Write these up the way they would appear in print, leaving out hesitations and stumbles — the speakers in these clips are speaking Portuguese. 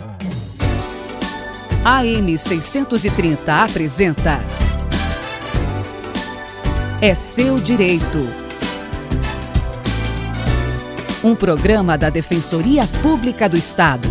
AM 630 apresenta É Seu Direito. Um programa da Defensoria Pública do Estado.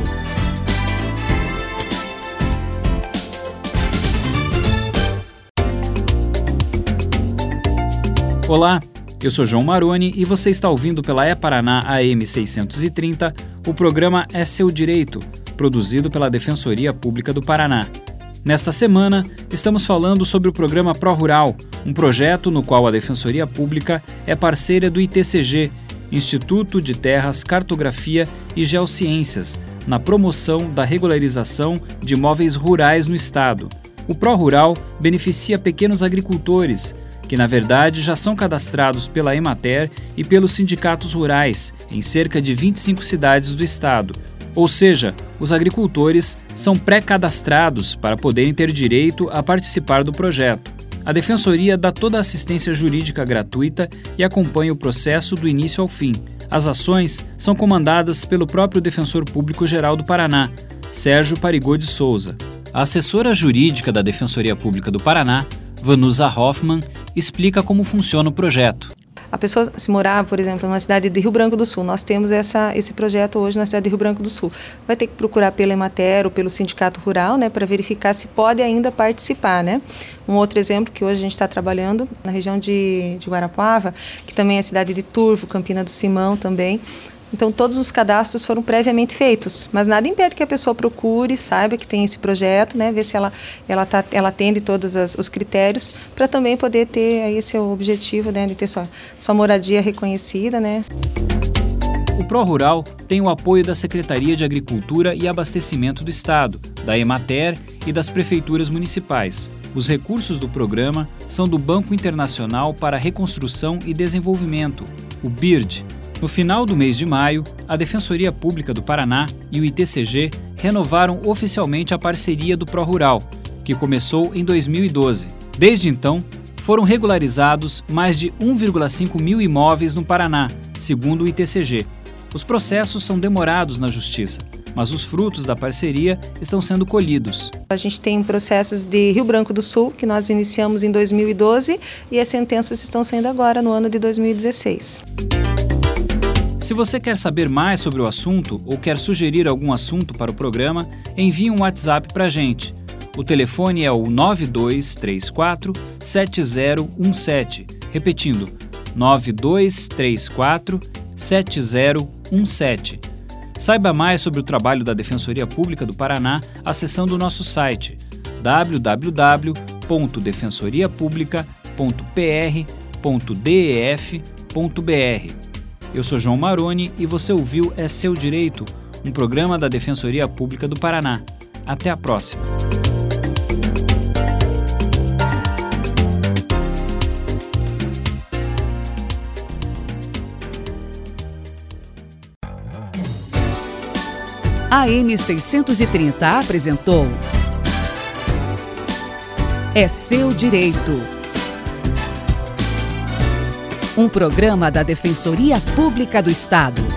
Olá, eu sou João Maroni e você está ouvindo pela E-Paraná AM 630 o programa É Seu Direito, produzido pela Defensoria Pública do Paraná. Nesta semana, estamos falando sobre o programa ProRural, um projeto no qual a Defensoria Pública é parceira do ITCG, Instituto de Terras, Cartografia e Geociências, na promoção da regularização de imóveis rurais no Estado. O ProRural beneficia pequenos agricultores, que na verdade já são cadastrados pela Emater e pelos sindicatos rurais em cerca de 25 cidades do estado. Ou seja, os agricultores são pré-cadastrados para poderem ter direito a participar do projeto. A Defensoria dá toda a assistência jurídica gratuita e acompanha o processo do início ao fim. As ações são comandadas pelo próprio Defensor Público-Geral do Paraná, Sérgio Parigô de Souza. A assessora jurídica da Defensoria Pública do Paraná, Vanusa Hoffmann, explica como funciona o projeto. A pessoa, se morar, por exemplo, numa cidade de Rio Branco do Sul, nós temos esse projeto hoje na cidade de Rio Branco do Sul. Vai ter que procurar pela Emater ou pelo Sindicato Rural, para verificar se pode ainda participar, Um outro exemplo que hoje a gente está trabalhando na região de Guarapuava, que também é a cidade de Turvo, Campina do Simão também. Então, todos os cadastros foram previamente feitos, mas nada impede que a pessoa procure, saiba que tem esse projeto, ver se ela atende todos os critérios, para também poder ter aí esse objetivo, de ter sua moradia reconhecida, O ProRural tem o apoio da Secretaria de Agricultura e Abastecimento do Estado, da Emater e das prefeituras municipais. Os recursos do programa são do Banco Internacional para Reconstrução e Desenvolvimento, o BIRD. No final do mês de maio, a Defensoria Pública do Paraná e o ITCG renovaram oficialmente a parceria do ProRural, que começou em 2012. Desde então, foram regularizados mais de 1,5 mil imóveis no Paraná, segundo o ITCG. Os processos são demorados na Justiça, mas os frutos da parceria estão sendo colhidos. A gente tem processos de Rio Branco do Sul, que nós iniciamos em 2012, e as sentenças estão saindo agora, no ano de 2016. Se você quer saber mais sobre o assunto ou quer sugerir algum assunto para o programa, envie um WhatsApp para a gente. O telefone é o 9234-7017. Repetindo, 9234-7017. Saiba mais sobre o trabalho da Defensoria Pública do Paraná acessando o nosso site www.defensoriapublica.pr.def.br. Eu sou João Maroni e você ouviu É Seu Direito, um programa da Defensoria Pública do Paraná. Até a próxima. A AM 630 apresentou É Seu Direito. Um programa da Defensoria Pública do Estado.